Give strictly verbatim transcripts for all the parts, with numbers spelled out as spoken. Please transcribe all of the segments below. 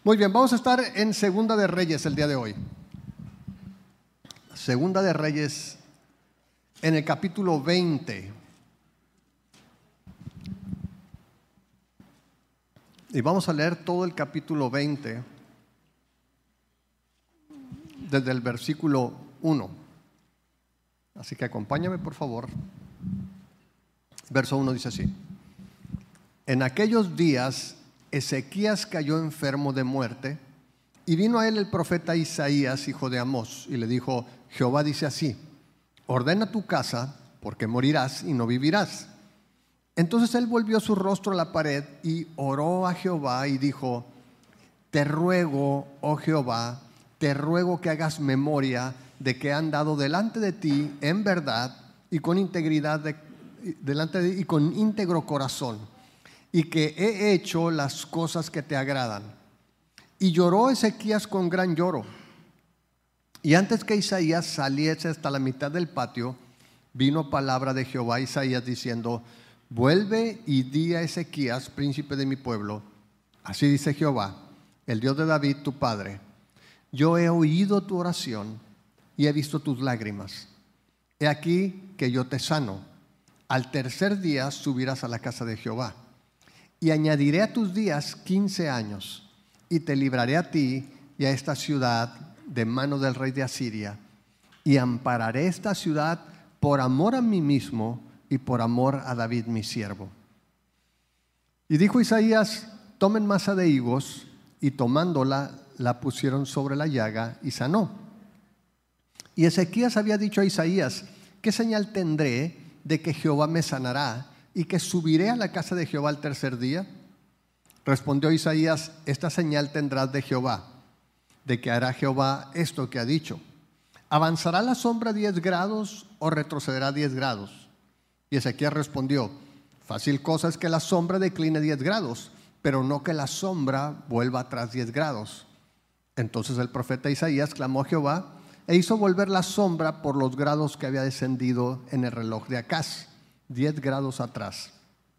Muy bien, vamos a estar en Segunda de Reyes el día de hoy. Segunda de Reyes en el capítulo veinte. Y vamos a leer todo el capítulo veinte desde el versículo uno. Así que acompáñame, por favor. Verso uno dice así: En aquellos días Ezequías cayó enfermo de muerte, y vino a él el profeta Isaías, hijo de Amós, y le dijo: Jehová dice así: ordena tu casa, porque morirás y no vivirás. Entonces él volvió su rostro a la pared y oró a Jehová y dijo: Te ruego, oh Jehová, te ruego que hagas memoria de que he andado delante de ti en verdad y con integridad de, delante de, y con íntegro corazón, y que he hecho las cosas que te agradan. Y lloró Ezequías con gran lloro. Y antes que Isaías saliese hasta la mitad del patio, vino palabra de Jehová a Isaías diciendo: Vuelve y di a Ezequías, príncipe de mi pueblo: Así dice Jehová, el Dios de David tu padre: Yo he oído tu oración y he visto tus lágrimas. He aquí que yo te sano. Al tercer día subirás a la casa de Jehová. Y añadiré a tus días quince años, y te libraré a ti y a esta ciudad de mano del rey de Asiria, y ampararé esta ciudad por amor a mí mismo y por amor a David mi siervo. Y dijo Isaías: Tomen masa de higos, y tomándola la pusieron sobre la llaga y sanó. Y Ezequías había dicho a Isaías: ¿Qué señal tendré de que Jehová me sanará y que subiré a la casa de Jehová al tercer día? Respondió Isaías: Esta señal tendrás de Jehová, de que hará Jehová esto que ha dicho. ¿Avanzará la sombra diez grados o retrocederá diez grados? Y Ezequías respondió: Fácil cosa es que la sombra decline diez grados, pero no que la sombra vuelva atrás diez grados. Entonces el profeta Isaías clamó a Jehová e hizo volver la sombra por los grados que había descendido en el reloj de Acaz, diez grados atrás.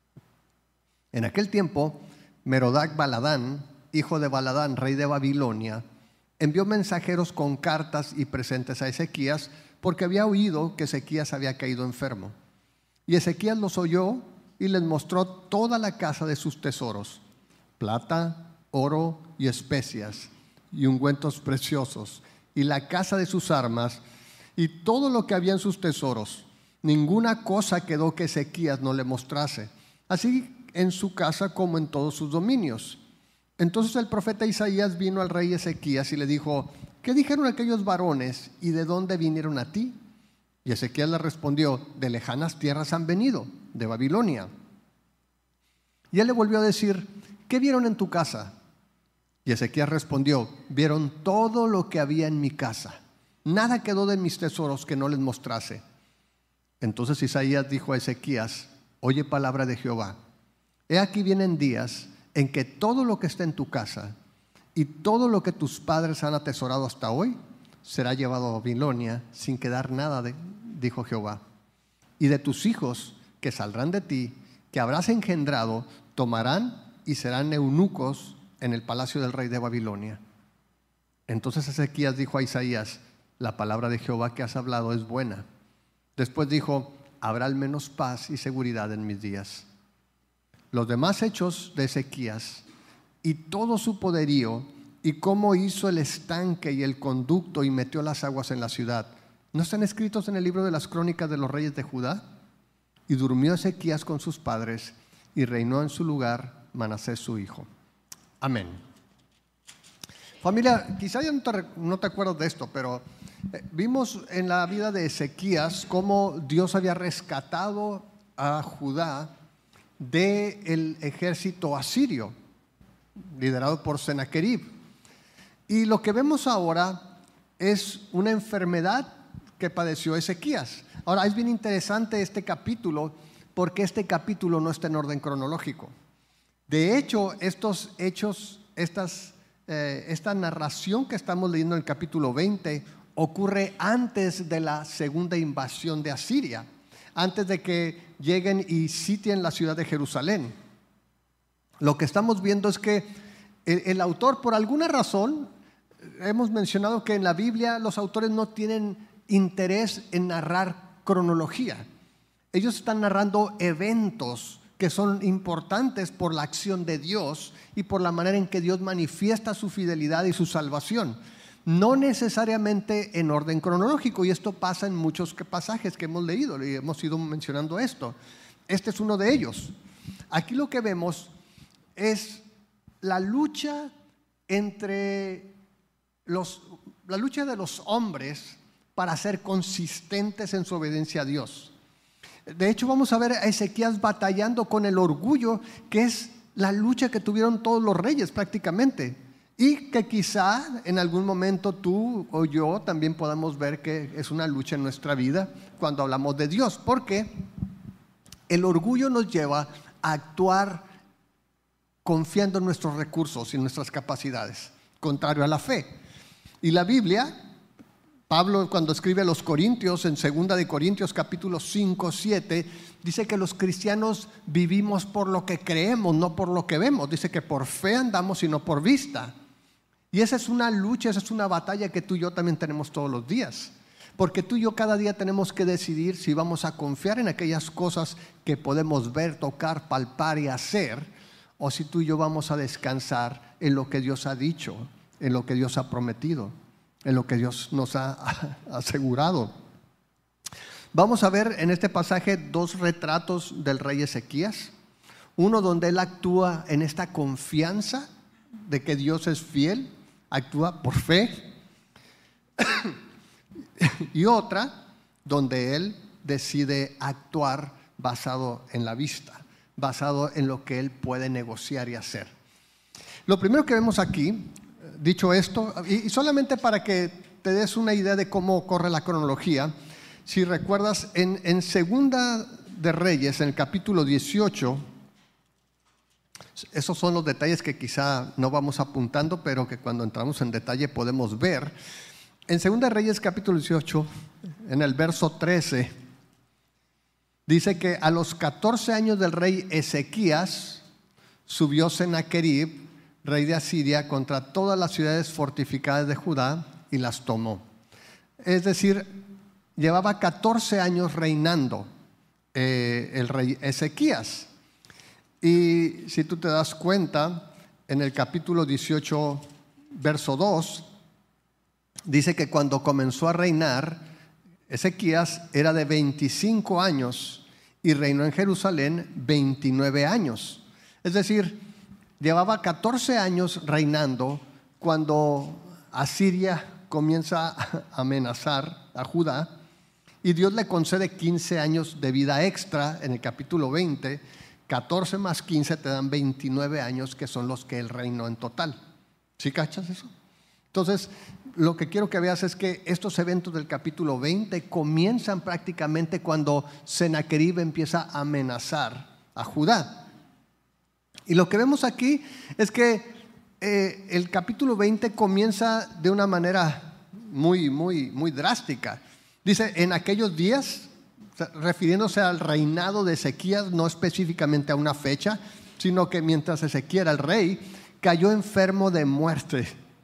En aquel tiempo, Merodac Baladán, hijo de Baladán, rey de Babilonia, envió mensajeros con cartas y presentes a Ezequías, porque había oído que Ezequías había caído enfermo. Y Ezequías los oyó y les mostró toda la casa de sus tesoros: plata, oro y especias, y ungüentos preciosos, y la casa de sus armas, y todo lo que había en sus tesoros. Ninguna cosa quedó que Ezequías no le mostrase, así en su casa como en todos sus dominios. Entonces el profeta Isaías vino al rey Ezequías y le dijo: ¿Qué dijeron aquellos varones y de dónde vinieron a ti? Y Ezequías le respondió: De lejanas tierras han venido, de Babilonia. Y él le volvió a decir: ¿Qué vieron en tu casa? Y Ezequías respondió: Vieron todo lo que había en mi casa. Nada quedó de mis tesoros que no les mostrase. Entonces Isaías dijo a Ezequías: Oye palabra de Jehová. He aquí vienen días en que todo lo que está en tu casa y todo lo que tus padres han atesorado hasta hoy será llevado a Babilonia sin quedar nada, de, dijo Jehová. Y de tus hijos que saldrán de ti, que habrás engendrado, tomarán y serán eunucos en el palacio del rey de Babilonia. Entonces Ezequías dijo a Isaías: La palabra de Jehová que has hablado es buena. Después dijo: Habrá al menos paz y seguridad en mis días. Los demás hechos de Ezequías y todo su poderío, y cómo hizo el estanque y el conducto y metió las aguas en la ciudad, ¿no están escritos en el libro de las crónicas de los reyes de Judá? Y durmió Ezequías con sus padres, y reinó en su lugar Manasés su hijo. Amén. Familia, quizá ya no te, no te acuerdas de esto, pero eh, vimos en la vida de Ezequías cómo Dios había rescatado a Judá del ejército asirio, liderado por Sennacherib. Y lo que vemos ahora es una enfermedad que padeció Ezequías. Ahora, es bien interesante este capítulo, porque este capítulo no está en orden cronológico. De hecho, estos hechos, estas, eh, esta narración que estamos leyendo en el capítulo veinte ocurre antes de la segunda invasión de Asiria, antes de que lleguen y sitien la ciudad de Jerusalén. Lo que estamos viendo es que El, el autor, por alguna razón, hemos mencionado que en la Biblia los autores no tienen interés en narrar cronología. Ellos están narrando eventos que son importantes por la acción de Dios y por la manera en que Dios manifiesta su fidelidad y su salvación. No necesariamente en orden cronológico, y esto pasa en muchos pasajes que hemos leído y hemos ido mencionando esto. Este es uno de ellos. Aquí lo que vemos es la lucha entre los, la lucha de los hombres para ser consistentes en su obediencia a Dios. De hecho, vamos a ver a Ezequías batallando con el orgullo, que es la lucha que tuvieron todos los reyes prácticamente, y que quizá en algún momento tú o yo también podamos ver que es una lucha en nuestra vida cuando hablamos de Dios, porque el orgullo nos lleva a actuar confiando en nuestros recursos y nuestras capacidades, contrario a la fe. Y la Biblia, Pablo, cuando escribe a los Corintios, en segunda de Corintios capítulo cinco, siete, dice que los cristianos vivimos por lo que creemos, no por lo que vemos. Dice que por fe andamos y no por vista. Y esa es una lucha, esa es una batalla que tú y yo también tenemos todos los días. Porque tú y yo cada día tenemos que decidir si vamos a confiar en aquellas cosas que podemos ver, tocar, palpar y hacer, o si tú y yo vamos a descansar en lo que Dios ha dicho, en lo que Dios ha prometido, en lo que Dios nos ha asegurado. Vamos a ver en este pasaje dos retratos del rey Ezequías. Uno donde él actúa en esta confianza de que Dios es fiel, actúa por fe. Y otra donde él decide actuar basado en la vista, basado en lo que él puede negociar y hacer. Lo primero que vemos aquí, dicho esto, y solamente para que te des una idea de cómo corre la cronología, si recuerdas, en, en Segunda de Reyes, en el capítulo dieciocho, esos son los detalles que quizá no vamos apuntando, pero que cuando entramos en detalle podemos ver. En Segunda de Reyes, capítulo dieciocho, en el verso trece, dice que a los catorce años del rey Ezequías, subió Sennacherib, rey de Asiria, contra todas las ciudades fortificadas de Judá y las tomó. Es decir, llevaba catorce años reinando eh, el rey Ezequías. Y si tú te das cuenta, en el capítulo dieciocho, verso dos, dice que cuando comenzó a reinar, Ezequías era de veinticinco años y reinó en Jerusalén veintinueve años. Es decir, llevaba catorce años reinando cuando Asiria comienza a amenazar a Judá y Dios le concede quince años de vida extra en el capítulo veinte. catorce más quince te dan veintinueve años, que son los que él reinó en total. ¿Sí cachas eso? Entonces, lo que quiero que veas es que estos eventos del capítulo veinte comienzan prácticamente cuando Sennacherib empieza a amenazar a Judá. Y lo que vemos aquí es que eh, el capítulo veinte comienza de una manera muy, muy, muy drástica. Dice, en aquellos días, refiriéndose al reinado de Ezequías, no específicamente a una fecha, sino que mientras Ezequías era el rey, cayó enfermo de muerte.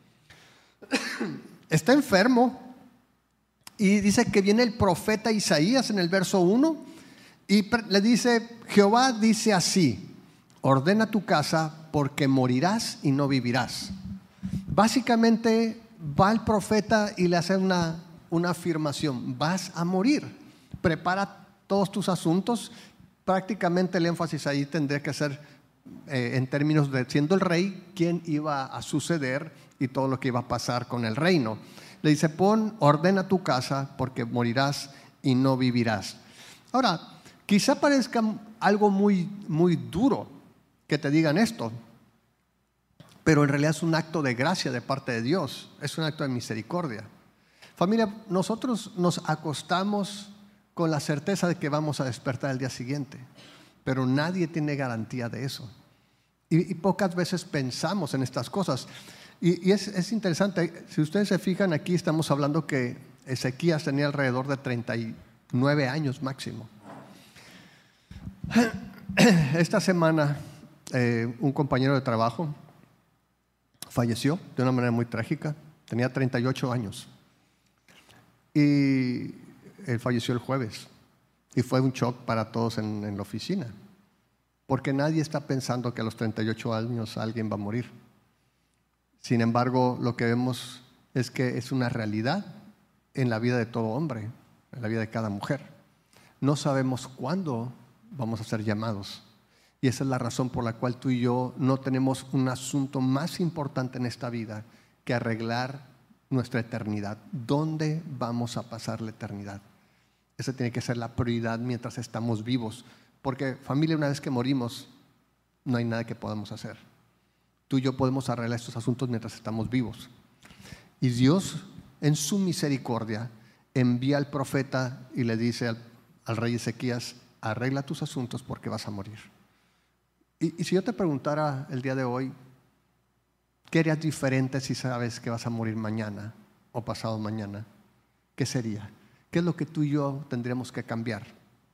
Está enfermo y dice que viene el profeta Isaías en el verso uno y le dice, Jehová dice así, ordena tu casa porque morirás y no vivirás. Básicamente va el profeta y le hace una, una afirmación, vas a morir, prepara todos tus asuntos. Prácticamente el énfasis ahí tendría que ser eh, en términos de siendo el rey, quién iba a suceder y todo lo que iba a pasar con el reino. Le dice, pon, ordena tu casa porque morirás y no vivirás. Ahora, quizá parezca algo muy, muy duro que te digan esto, pero en realidad es un acto de gracia de parte de Dios, es un acto de misericordia. Familia, nosotros nos acostamos con la certeza de que vamos a despertar el día siguiente, pero nadie tiene garantía de eso. Y, y pocas veces pensamos en estas cosas. Y, y es, es interesante, si ustedes se fijan aquí, estamos hablando que Ezequías tenía alrededor de treinta y nueve años máximo. Esta semana, eh, un compañero de trabajo falleció de una manera muy trágica. Tenía treinta y ocho años. Y él falleció el jueves. Y fue un shock para todos en, en la oficina. Porque nadie está pensando que a los treinta y ocho años alguien va a morir. Sin embargo, lo que vemos es que es una realidad en la vida de todo hombre, en la vida de cada mujer. No sabemos cuándo vamos a ser llamados. Y esa es la razón por la cual tú y yo no tenemos un asunto más importante en esta vida que arreglar nuestra eternidad. ¿Dónde vamos a pasar la eternidad? Esa tiene que ser la prioridad mientras estamos vivos. Porque, familia, una vez que morimos, no hay nada que podamos hacer. Tú y yo podemos arreglar estos asuntos mientras estamos vivos. Y Dios, en su misericordia, envía al profeta y le dice al, al rey Ezequías: arregla tus asuntos porque vas a morir. Y, y si yo te preguntara el día de hoy, ¿qué harías diferente si sabes que vas a morir mañana o pasado mañana? ¿Qué sería? ¿Qué es lo que tú y yo tendríamos que cambiar?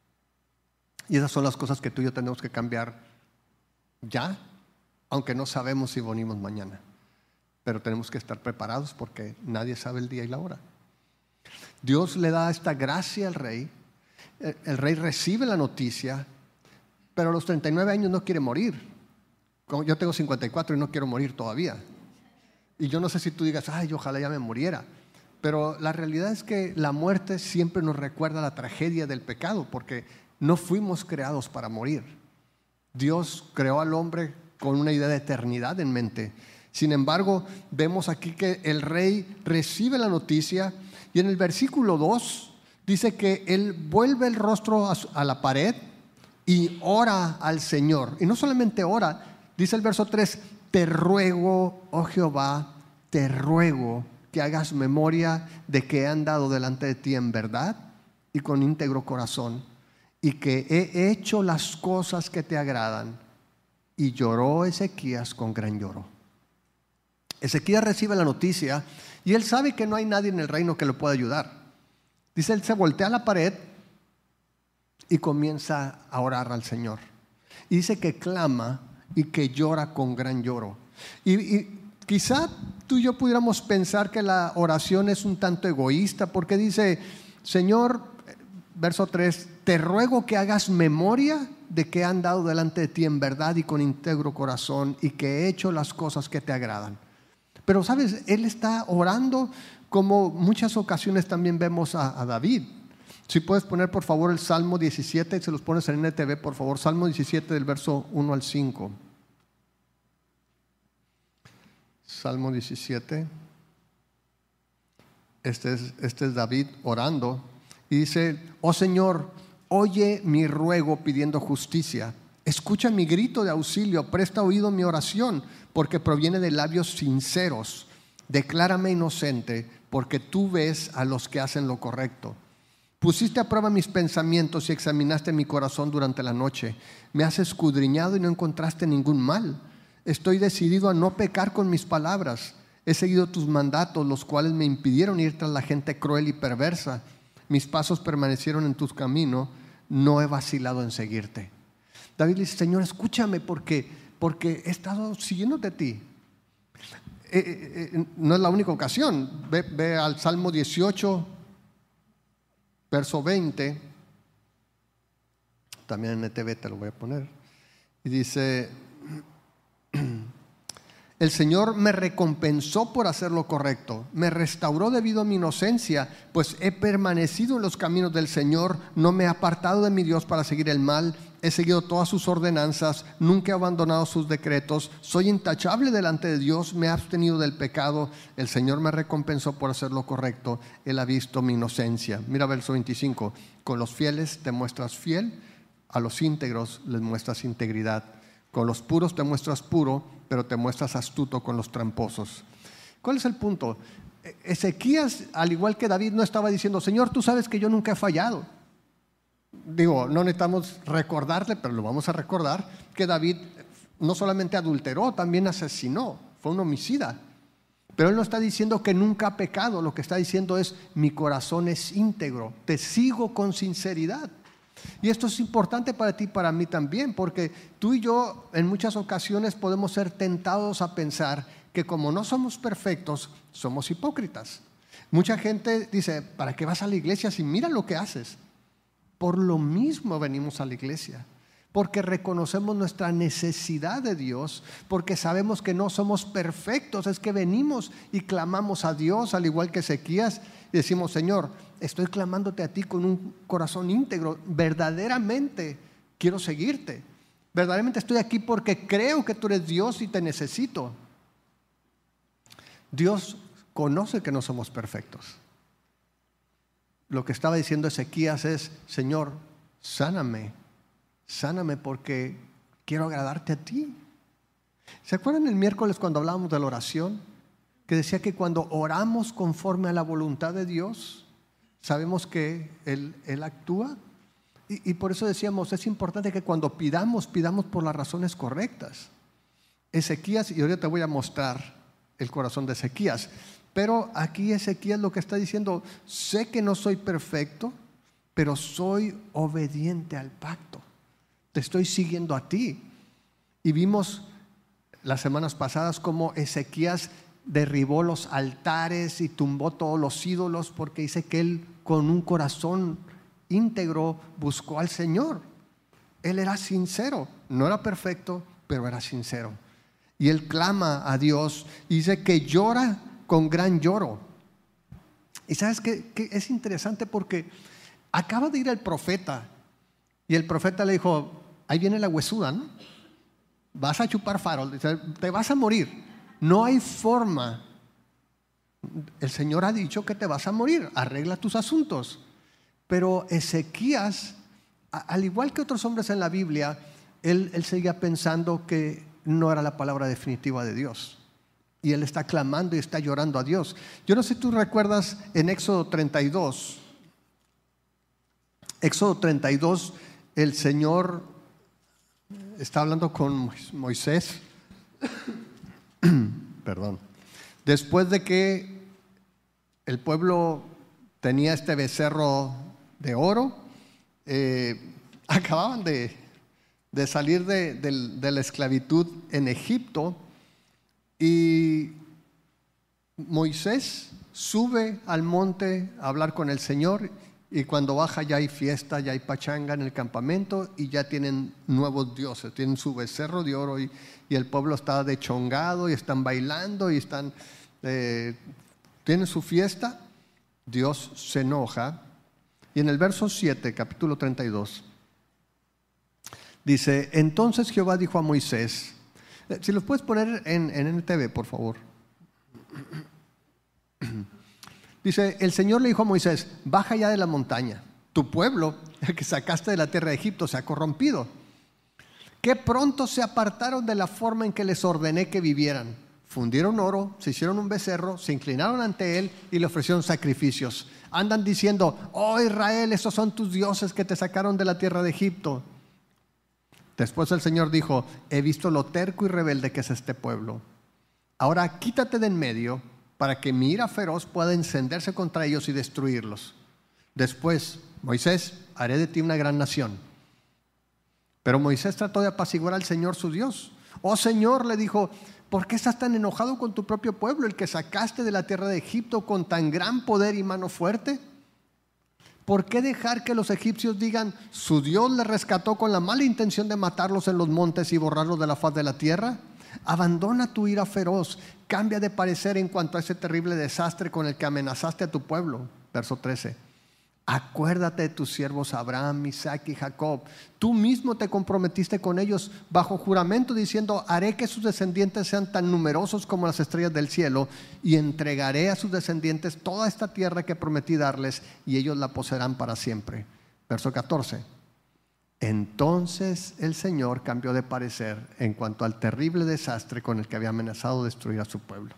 Y esas son las cosas que tú y yo tenemos que cambiar ya, aunque no sabemos si venimos mañana. Pero tenemos que estar preparados porque nadie sabe el día y la hora. Dios le da esta gracia al rey. El rey recibe la noticia, pero a los treinta y nueve años no quiere morir. Yo tengo cincuenta y cuatro y no quiero morir todavía. Y yo no sé si tú digas: ay, ojalá ya me muriera. Pero la realidad es que la muerte siempre nos recuerda la tragedia del pecado, porque no fuimos creados para morir. Dios creó al hombre con una idea de eternidad en mente. Sin embargo, vemos aquí que el rey recibe la noticia y en el versículo dos dice que él vuelve el rostro a la pared y ora al Señor. Y no solamente ora, dice el verso tres: te ruego, oh Jehová, te ruego que hagas memoria de que he andado delante de ti en verdad y con íntegro corazón, y que he hecho las cosas que te agradan. Y lloró Ezequías con gran lloro. Ezequías recibe la noticia y él sabe que no hay nadie en el reino que lo pueda ayudar. Dice, él se voltea a la pared y comienza a orar al Señor. Y dice que clama y que llora con gran lloro. Y, y quizá tú y yo pudiéramos pensar que la oración es un tanto egoísta, porque dice: Señor, verso tres, te ruego que hagas memoria de que he andado delante de ti en verdad y con íntegro corazón, y que he hecho las cosas que te agradan. Pero sabes, él está orando como muchas ocasiones también vemos a, a David. Si puedes poner por favor el Salmo diecisiete, y se los pones en N T V por favor, Salmo diecisiete del verso uno al cinco. Salmo diecisiete. Este es, este es David orando y dice: oh Señor, oye mi ruego pidiendo justicia. Escucha mi grito de auxilio, presta oído a mi oración, porque proviene de labios sinceros. Declárame inocente, porque tú ves a los que hacen lo correcto. Pusiste a prueba mis pensamientos y examinaste mi corazón durante la noche. Me has escudriñado y no encontraste ningún mal. Estoy decidido a no pecar con mis palabras. He seguido tus mandatos, los cuales me impidieron ir tras la gente cruel y perversa. Mis pasos permanecieron en tus caminos, no he vacilado en seguirte. David dice: Señor, escúchame porque, porque he estado siguiéndote a ti. Eh, eh, eh, no es la única ocasión. Ve, ve al Salmo dieciocho, verso veinte. También en N T V te lo voy a poner. Y dice: el Señor me recompensó por hacer lo correcto, me restauró debido a mi inocencia, pues he permanecido en los caminos del Señor, no me he apartado de mi Dios para seguir el mal, he seguido todas sus ordenanzas, nunca he abandonado sus decretos, soy intachable delante de Dios, me he abstenido del pecado, el Señor me recompensó por hacer lo correcto, Él ha visto mi inocencia. Mira verso veinticinco, con los fieles te muestras fiel, a los íntegros les muestras integridad. Con los puros te muestras puro, pero te muestras astuto con los tramposos. ¿Cuál es el punto? Ezequías, al igual que David, no estaba diciendo: Señor, tú sabes que yo nunca he fallado. Digo, no necesitamos recordarle, pero lo vamos a recordar, que David no solamente adulteró, también asesinó, fue un homicida. Pero él no está diciendo que nunca ha pecado, lo que está diciendo es: mi corazón es íntegro, te sigo con sinceridad. Y esto es importante para ti y para mí también, porque tú y yo en muchas ocasiones podemos ser tentados a pensar que como no somos perfectos, somos hipócritas. Mucha gente dice, ¿para qué vas a la iglesia si mira lo que haces? Por lo mismo venimos a la iglesia, porque reconocemos nuestra necesidad de Dios, porque sabemos que no somos perfectos. Es que venimos y clamamos a Dios, al igual que Ezequías, y decimos, Señor, estoy clamándote a ti con un corazón íntegro, verdaderamente quiero seguirte, verdaderamente estoy aquí porque creo que tú eres Dios y te necesito. Dios conoce que no somos perfectos. Lo que estaba diciendo Ezequías es, Señor, sáname, sáname porque quiero agradarte a ti. ¿Se acuerdan el miércoles cuando hablábamos de la oración? Que decía que cuando oramos conforme a la voluntad de Dios, sabemos que Él, Él actúa. Y, y por eso decíamos, es importante que cuando pidamos, pidamos por las razones correctas. Ezequías, y ahorita te voy a mostrar el corazón de Ezequías, pero aquí Ezequías lo que está diciendo, sé que no soy perfecto, pero soy obediente al pacto. Te estoy siguiendo a ti. Y vimos las semanas pasadas cómo Ezequías derribó los altares y tumbó todos los ídolos, porque dice que él con un corazón íntegro buscó al Señor. Él era sincero, no era perfecto, pero era sincero. Y él clama a Dios y dice que llora con gran lloro. Y sabes que, que es interesante porque acaba de ir el profeta y el profeta le dijo, ahí viene la huesuda, ¿no? Vas a chupar farol, te vas a morir. No hay forma. El Señor ha dicho que te vas a morir, arregla tus asuntos. Pero Ezequías, al igual que otros hombres en la Biblia, él, él seguía pensando que no era la palabra definitiva de Dios. Y él está clamando y está llorando a Dios. Yo no sé si tú recuerdas en Éxodo treinta y dos. Éxodo treinta y dos, el Señor está hablando con Moisés. Perdón. Después de que el pueblo tenía este becerro de oro, eh, acababan de, de salir de, de, de la esclavitud en Egipto. Y Moisés sube al monte a hablar con el Señor, y cuando baja ya hay fiesta, ya hay pachanga en el campamento y ya tienen nuevos dioses, tienen su becerro de oro y, y el pueblo está dechongado y están bailando y están, eh, tienen su fiesta. Dios se enoja y en el verso siete, capítulo treinta y dos, dice, entonces Jehová dijo a Moisés, si los puedes poner en, en N T V, por favor. Dice, el Señor le dijo a Moisés, baja ya de la montaña. Tu pueblo, el que sacaste de la tierra de Egipto, se ha corrompido. Que pronto se apartaron de la forma en que les ordené que vivieran. Fundieron oro, se hicieron un becerro, se inclinaron ante él y le ofrecieron sacrificios. Andan diciendo, oh Israel, esos son tus dioses que te sacaron de la tierra de Egipto. Después el Señor dijo, he visto lo terco y rebelde que es este pueblo. Ahora quítate de en medio para que mi ira feroz pueda encenderse contra ellos y destruirlos. Después, Moisés, haré de ti una gran nación. Pero Moisés trató de apaciguar al Señor su Dios. Oh Señor, le dijo, ¿por qué estás tan enojado con tu propio pueblo, el que sacaste de la tierra de Egipto con tan gran poder y mano fuerte? ¿Por qué dejar que los egipcios digan, su Dios les rescató con la mala intención de matarlos en los montes y borrarlos de la faz de la tierra? Abandona tu ira feroz, cambia de parecer en cuanto a ese terrible desastre con el que amenazaste a tu pueblo. Verso trece. Acuérdate de tus siervos Abraham, Isaac y Jacob. Tú mismo te comprometiste con ellos bajo juramento diciendo, haré que sus descendientes sean tan numerosos como las estrellas del cielo y entregaré a sus descendientes toda esta tierra que prometí darles y ellos la poseerán para siempre. Verso catorce. Entonces el Señor cambió de parecer en cuanto al terrible desastre con el que había amenazado destruir a su pueblo.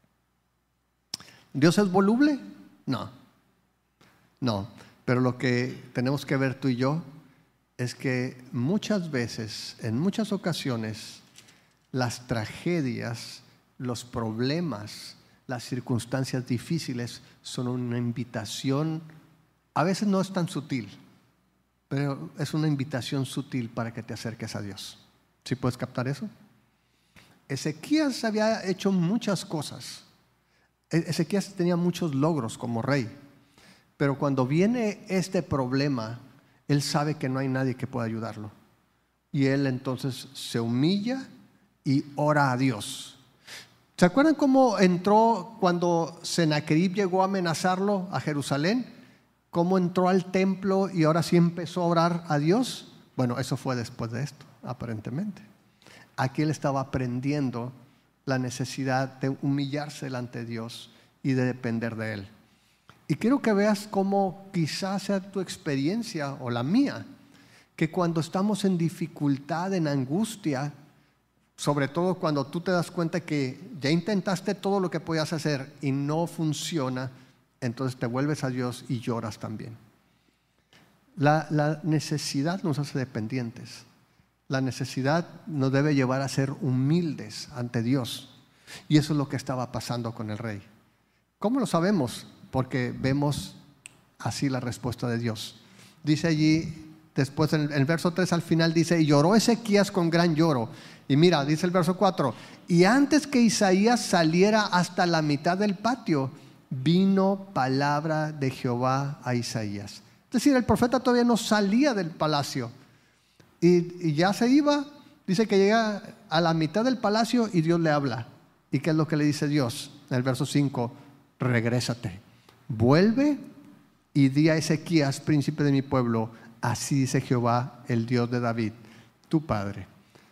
¿Dios es voluble? No. No, pero lo que tenemos que ver tú y yo es que muchas veces, en muchas ocasiones, las tragedias, los problemas, las circunstancias difíciles son una invitación, a veces no es tan sutil, pero es una invitación sutil para que te acerques a Dios. ¿Sí puedes captar eso? Ezequías había hecho muchas cosas. Ezequías tenía muchos logros como rey. Pero cuando viene este problema, él sabe que no hay nadie que pueda ayudarlo. Y él entonces se humilla y ora a Dios. ¿Se acuerdan cómo entró cuando Sennacherib llegó a amenazarlo a Jerusalén? ¿Cómo entró al templo y ahora sí empezó a orar a Dios? Bueno, eso fue después de esto, aparentemente. Aquí él estaba aprendiendo la necesidad de humillarse delante de Dios y de depender de Él. Y quiero que veas cómo quizás sea tu experiencia o la mía, que cuando estamos en dificultad, en angustia, sobre todo cuando tú te das cuenta que ya intentaste todo lo que podías hacer y no funciona, entonces te vuelves a Dios y lloras también. La, la necesidad nos hace dependientes. La necesidad nos debe llevar a ser humildes ante Dios. Y eso es lo que estaba pasando con el rey. ¿Cómo lo sabemos? Porque vemos así la respuesta de Dios. Dice allí, después en el verso tres al final dice, y lloró Ezequías con gran lloro. Y mira, dice el verso cuatro, y antes que Isaías saliera hasta la mitad del patio, vino palabra de Jehová a Isaías. Es decir, el profeta todavía no salía del palacio. Y, y ya se iba, dice que llega a la mitad del palacio y Dios le habla. ¿Y qué es lo que le dice Dios? En el verso cinco, regrésate, vuelve y di a Ezequías, príncipe de mi pueblo, así dice Jehová, el Dios de David, tu padre.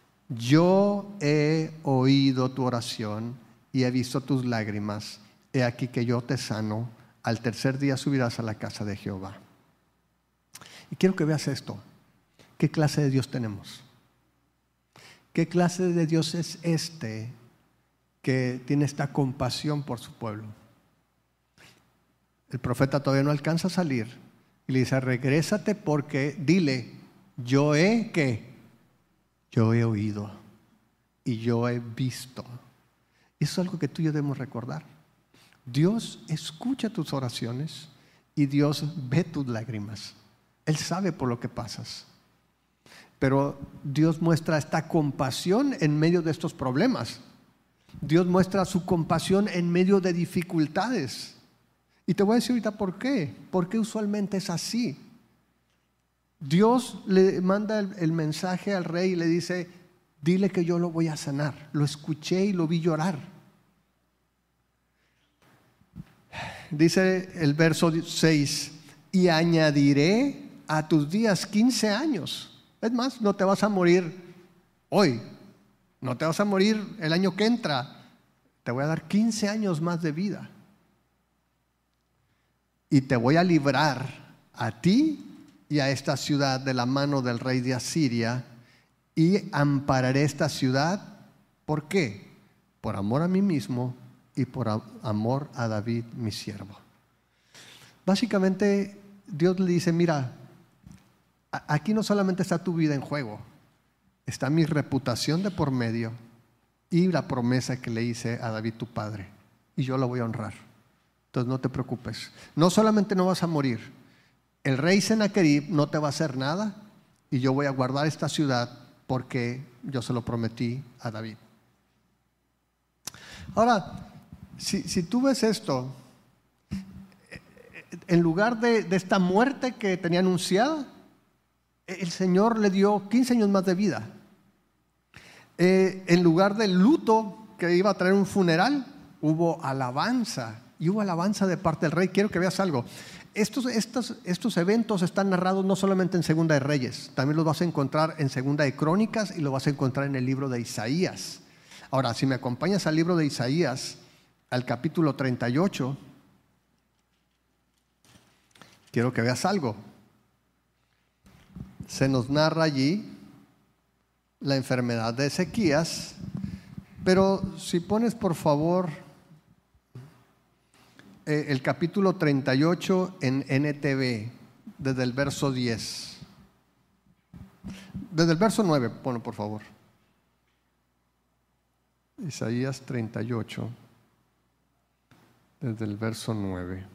Yo he oído tu oración y he visto tus lágrimas. He aquí que yo te sano. Al tercer día subirás a la casa de Jehová. Y quiero que veas esto. ¿Qué clase de Dios tenemos? ¿Qué clase de Dios es este que tiene esta compasión por su pueblo? El profeta todavía no alcanza a salir y le dice, regrésate porque dile, yo he ¿qué? Yo he oído y yo he visto. Eso es algo que tú y yo debemos recordar. Dios escucha tus oraciones y Dios ve tus lágrimas. Él sabe por lo que pasas. Pero Dios muestra esta compasión en medio de estos problemas. Dios muestra su compasión en medio de dificultades. Y te voy a decir ahorita por qué. Porque usualmente es así. Dios le manda el, el mensaje al rey y le dice, dile que yo lo voy a sanar. Lo escuché y lo vi llorar. Dice el verso seis, y añadiré a tus días quince años. Es más, no te vas a morir hoy, no te vas a morir el año que entra, te voy a dar quince años más de vida. Y te voy a librar a ti y a esta ciudad de la mano del rey de Asiria y ampararé esta ciudad. ¿Por qué? Por amor a mí mismo y por amor a David, mi siervo. Básicamente, Dios le dice, mira, aquí no solamente está tu vida en juego, está mi reputación de por medio y la promesa que le hice a David tu padre, y yo la voy a honrar. Entonces no te preocupes. No solamente no vas a morir, el rey Sennacherib no te va a hacer nada y yo voy a guardar esta ciudad porque yo se lo prometí a David. Ahora, si, si tú ves esto, en lugar de, de esta muerte que tenía anunciada, el Señor le dio quince años más de vida. Eh, en lugar del luto que iba a traer un funeral, hubo alabanza. Y hubo alabanza de parte del rey. Quiero que veas algo. Estos, estos, estos eventos están narrados no solamente en Segunda de Reyes, también los vas a encontrar en Segunda de Crónicas y los vas a encontrar en el libro de Isaías. Ahora, si me acompañas al libro de Isaías, al capítulo treinta y ocho, quiero que veas algo. Se nos narra allí la enfermedad de Ezequías, pero si pones por favor eh, el capítulo treinta y ocho en N T V, desde el verso diez, desde el verso nueve, ponlo por favor. Isaías treinta y ocho, desde el verso nueve.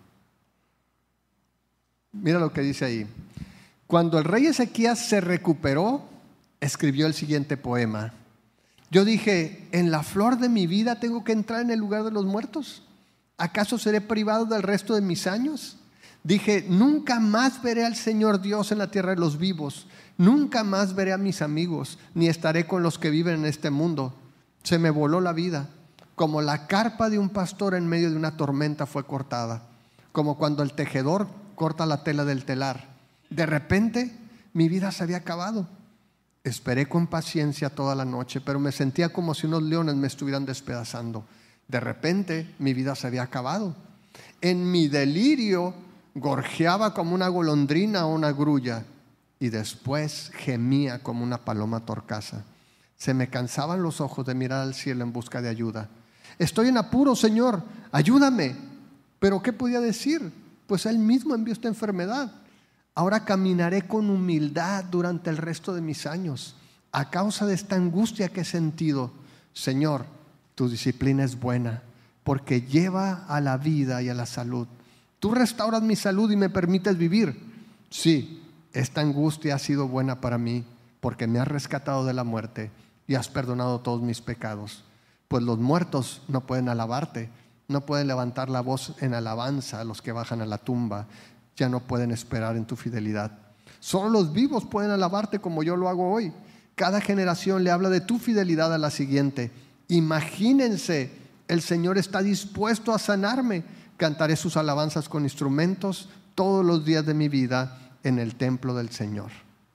Mira lo que dice ahí. Cuando el rey Ezequías se recuperó, escribió el siguiente poema. Yo dije, ¿en la flor de mi vida tengo que entrar en el lugar de los muertos? ¿Acaso seré privado del resto de mis años? Dije, nunca más veré al Señor Dios en la tierra de los vivos. Nunca más veré a mis amigos, ni estaré con los que viven en este mundo. Se me voló la vida. Como la carpa de un pastor en medio de una tormenta fue cortada. Como cuando el tejedor corta la tela del telar. De repente, mi vida se había acabado. Esperé con paciencia toda la noche, pero me sentía como si unos leones me estuvieran despedazando. De repente, mi vida se había acabado. En mi delirio, gorjeaba como una golondrina o una grulla, y después gemía como una paloma torcaza. Se me cansaban los ojos de mirar al cielo en busca de ayuda. Estoy en apuro, Señor, ayúdame. ¿Pero qué podía decir? Pues Él mismo envió esta enfermedad. Ahora caminaré con humildad durante el resto de mis años, a causa de esta angustia que he sentido. Señor, tu disciplina es buena, porque lleva a la vida y a la salud. Tú restauras mi salud y me permites vivir. Sí, esta angustia ha sido buena para mí, porque me has rescatado de la muerte y has perdonado todos mis pecados. Pues los muertos no pueden alabarte, no pueden levantar la voz en alabanza a los que bajan a la tumba. Ya no pueden esperar en tu fidelidad. Solo los vivos pueden alabarte como yo lo hago hoy. Cada generación le habla de tu fidelidad a la siguiente. Imagínense, el Señor está dispuesto a sanarme. Cantaré sus alabanzas con instrumentos todos los días de mi vida en el templo del Señor.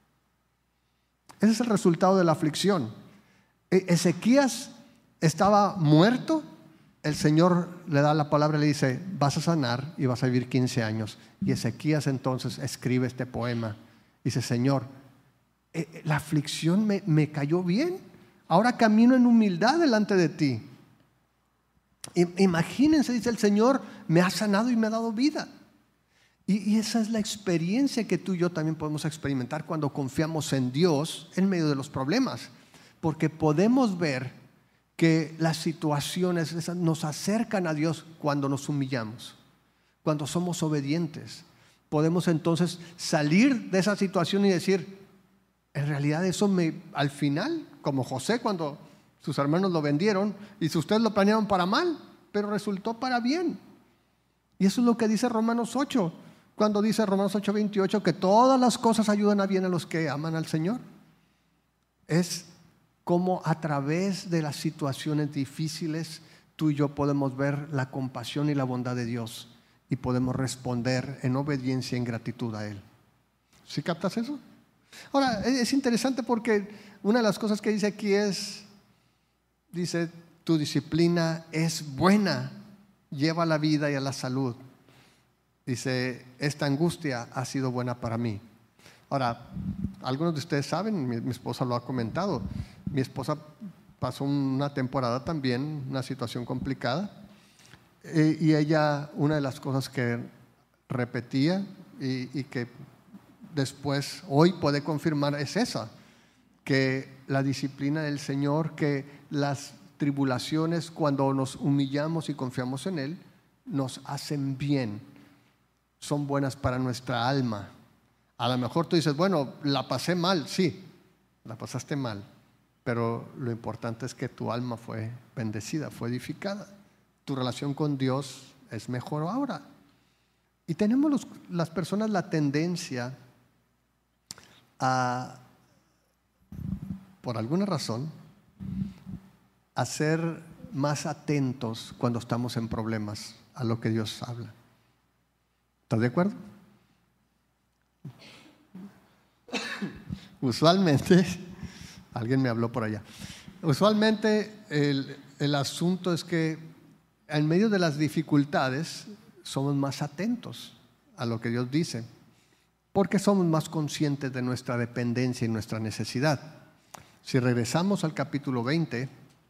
Ese es el resultado de la aflicción. Ezequías estaba muerto. El Señor le da la palabra y le dice, vas a sanar y vas a vivir quince años. Y Ezequías entonces escribe este poema. Dice, Señor, eh, la aflicción me, me cayó bien. Ahora camino en humildad delante de ti. Imagínense, dice el Señor, me ha sanado y me ha dado vida. Y, y esa es la experiencia que tú y yo también podemos experimentar cuando confiamos en Dios en medio de los problemas. Porque podemos ver que las situaciones nos acercan a Dios cuando nos humillamos, cuando somos obedientes. Podemos entonces salir de esa situación y decir, en realidad eso me, al final, como José cuando sus hermanos lo vendieron y si ustedes lo planearon para mal, pero resultó para bien. Y eso es lo que dice Romanos ocho, cuando dice Romanos ocho veintiocho que todas las cosas ayudan a bien a los que aman al Señor. Es cómo a través de las situaciones difíciles tú y yo podemos ver la compasión y la bondad de Dios y podemos responder en obediencia y en gratitud a Él. ¿Sí captas eso? Ahora, es interesante porque una de las cosas que dice aquí es, dice, tu disciplina es buena, lleva a la vida y a la salud. Dice, esta angustia ha sido buena para mí. Ahora, algunos de ustedes saben, mi, mi esposa lo ha comentado, mi esposa pasó una temporada también, una situación complicada, eh, y ella, una de las cosas que repetía y, y que después, hoy puede confirmar es esa, que la disciplina del Señor, que las tribulaciones cuando nos humillamos y confiamos en Él, nos hacen bien, son buenas para nuestra alma. A lo mejor tú dices, bueno, la pasé mal, sí, la pasaste mal, pero lo importante es que tu alma fue bendecida, fue edificada. Tu relación con Dios es mejor ahora. Y tenemos los, las personas la tendencia a, por alguna razón, a ser más atentos cuando estamos en problemas a lo que Dios habla. ¿Estás de acuerdo? Usualmente, alguien me habló por allá, usualmente el, el asunto es que en medio de las dificultades somos más atentos a lo que Dios dice, porque somos más conscientes de nuestra dependencia y nuestra necesidad. Si regresamos al capítulo veinte,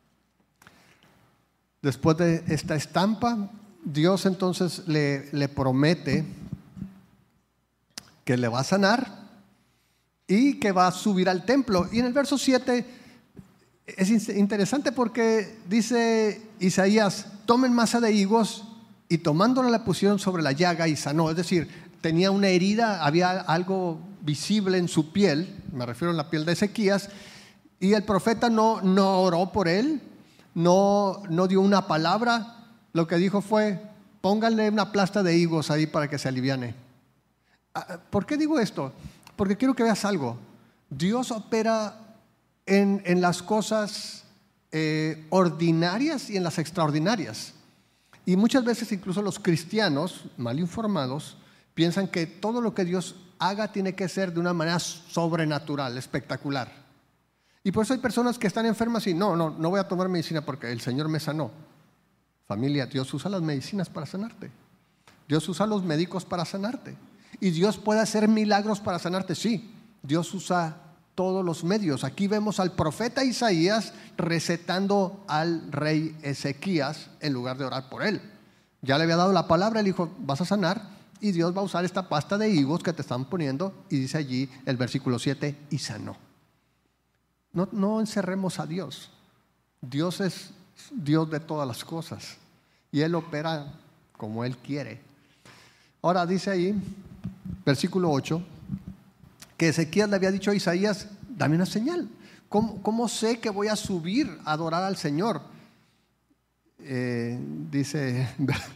después de esta estampa, Dios entonces le, le promete que le va a sanar y que va a subir al templo. Y en el verso siete es interesante porque dice Isaías, tomen masa de higos, y tomándola la pusieron sobre la llaga y sanó. Es decir, tenía una herida, había algo visible en su piel, me refiero a la piel de Ezequías, Y el profeta no, no oró por él, no, no dio una palabra. Lo que dijo fue: pónganle una plasta de higos ahí para que se aliviane. ¿Por qué digo esto? Porque quiero que veas algo. Dios opera en, en las cosas eh, ordinarias y en las extraordinarias. Y muchas veces incluso los cristianos mal informados piensan que todo lo que Dios haga tiene que ser de una manera sobrenatural, espectacular. Y por eso hay personas que están enfermas y no, no, no voy a tomar medicina porque el Señor me sanó. Familia, Dios usa las medicinas para sanarte. Dios usa los médicos para sanarte. Y Dios puede hacer milagros para sanarte, sí. Dios usa todos los medios. Aquí vemos al profeta Isaías recetando al rey Ezequías en lugar de orar por él. Ya le había dado la palabra, él dijo: vas a sanar, y Dios va a usar esta pasta de higos que te están poniendo, y dice allí el versículo siete: y sanó. No, no encerremos a Dios. Dios es Dios de todas las cosas y Él opera como Él quiere. Ahora dice ahí, versículo ocho, que Ezequías le había dicho a Isaías: dame una señal. ¿Cómo, cómo sé que voy a subir a adorar al Señor? Eh, dice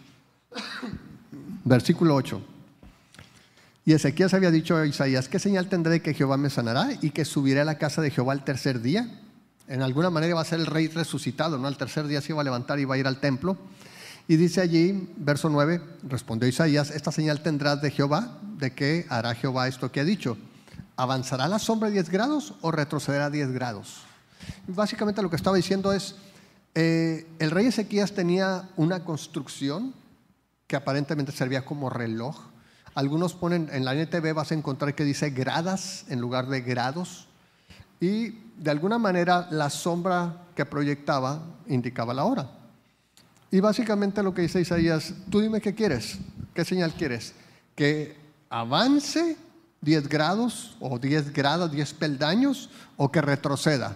versículo ocho: y Ezequías había dicho a Isaías: ¿qué señal tendré de que Jehová me sanará y que subiré a la casa de Jehová al tercer día? En alguna manera va a ser el rey resucitado, ¿no? Al tercer día se iba a levantar y va a ir al templo. Y dice allí, verso nueve, respondió Isaías: esta señal tendrás de Jehová, de que hará Jehová esto que ha dicho. ¿Avanzará la sombra diez grados o retrocederá diez grados? Básicamente lo que estaba diciendo es, eh, el rey Ezequías tenía una construcción que aparentemente servía como reloj. Algunos ponen, en la N T V vas a encontrar que dice gradas en lugar de grados. Y de alguna manera la sombra que proyectaba indicaba la hora. Y básicamente lo que dice Isaías: tú dime qué quieres, qué señal quieres, que avance diez grados o diez grados, diez peldaños, o que retroceda.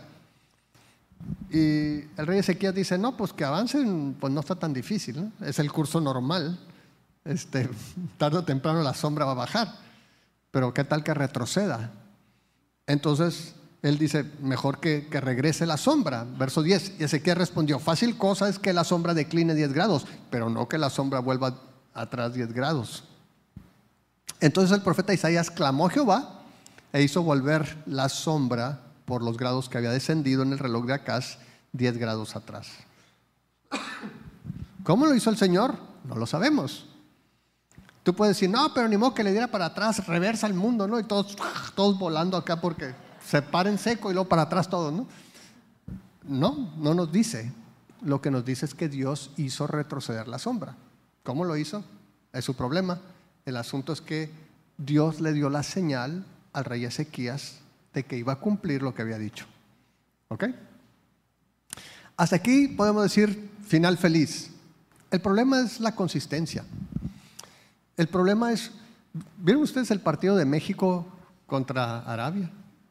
Y el rey Ezequías dice: no, pues que avancen, pues no está tan difícil, ¿no? Es el curso normal, este, tarde o temprano la sombra va a bajar, pero qué tal que retroceda. Entonces él dice: mejor que, que regrese la sombra. Verso diez, y Ezequiel respondió: fácil cosa es que la sombra decline diez grados, pero no que la sombra vuelva atrás diez grados. Entonces el profeta Isaías clamó a Jehová e hizo volver la sombra por los grados que había descendido en el reloj de Acaz diez grados atrás. ¿Cómo lo hizo el Señor? No lo sabemos. Tú puedes decir: no, pero ni modo que le diera para atrás, reversa el mundo, ¿no? Y todos, todos volando acá porque se paren seco y luego para atrás todos, ¿no? No, no nos dice. Lo que nos dice es que Dios hizo retroceder la sombra. ¿Cómo lo hizo? Es su problema. El asunto es que Dios le dio la señal al rey Ezequías de que iba a cumplir lo que había dicho. ¿Ok? Hasta aquí podemos decir final feliz. El problema es la consistencia. El problema es, ¿vieron ustedes el partido de México contra Arabia?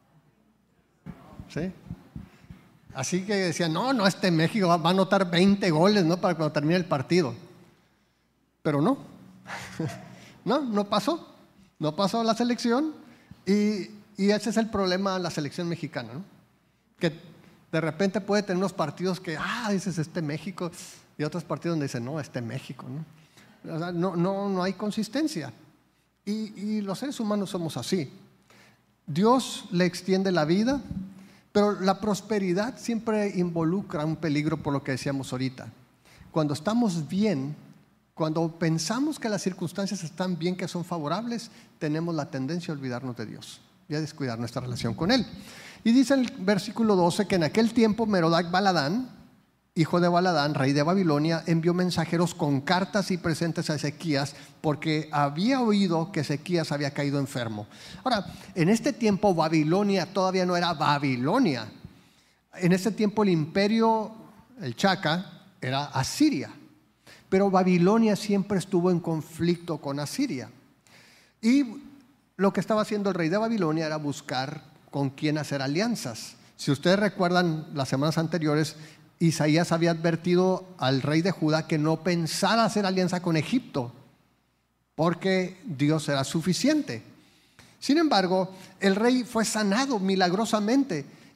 ¿Sí? Así que decían: no, no, este México va a anotar veinte goles, ¿no? Para cuando termine el partido. Pero no. No, no pasó. No pasó la selección. Y, y ese es el problema de la selección mexicana, ¿no? Que de repente puede tener unos partidos que, ah, dices este México, y otros partidos donde dicen: no, este México, ¿no? O sea, no, no, no hay consistencia. Y, y los seres humanos somos así. Dios le extiende la vida, pero la prosperidad siempre involucra un peligro, por lo que decíamos ahorita. Cuando estamos bien, cuando pensamos que las circunstancias están bien, que son favorables, tenemos la tendencia a olvidarnos de Dios y a descuidar nuestra relación con Él. Y dice en el versículo doce que en aquel tiempo Merodac Baladán, hijo de Baladán, rey de Babilonia, envió mensajeros con cartas y presentes a Ezequías porque había oído que Ezequías había caído enfermo. Ahora, en este tiempo Babilonia todavía no era Babilonia. En este tiempo el imperio, el Chaca, era Asiria. Pero Babilonia siempre estuvo en conflicto con Asiria. Y lo que estaba haciendo el rey de Babilonia era buscar con quién hacer alianzas. Si ustedes recuerdan las semanas anteriores, Isaías había advertido al rey de Judá que no pensara hacer alianza con Egipto, porque Dios era suficiente. Sin embargo, el rey fue sanado milagrosamente